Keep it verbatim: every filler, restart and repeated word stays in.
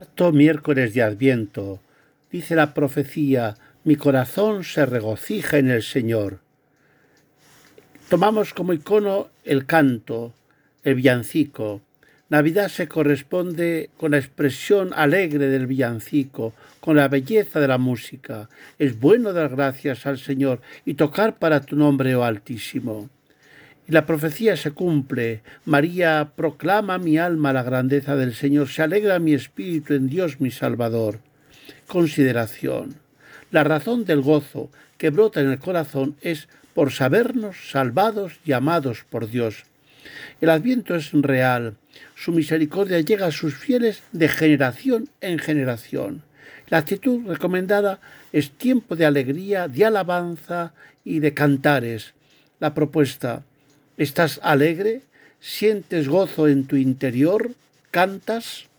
Cuarto miércoles de Adviento. Dice la profecía: mi corazón se regocija en el Señor. Tomamos como icono el canto, el villancico. Navidad se corresponde con la expresión alegre del villancico, con la belleza de la música. Es bueno dar gracias al Señor y tocar para tu nombre, oh Altísimo. Y la profecía se cumple. María proclama mi alma la grandeza del Señor. Se alegra mi espíritu en Dios mi Salvador. Consideración. La razón del gozo que brota en el corazón es por sabernos salvados y amados por Dios. El Adviento es real. Su misericordia llega a sus fieles de generación en generación. La actitud recomendada es tiempo de alegría, de alabanza y de cantares. La propuesta: ¿estás alegre? ¿Sientes gozo en tu interior? ¿Cantas?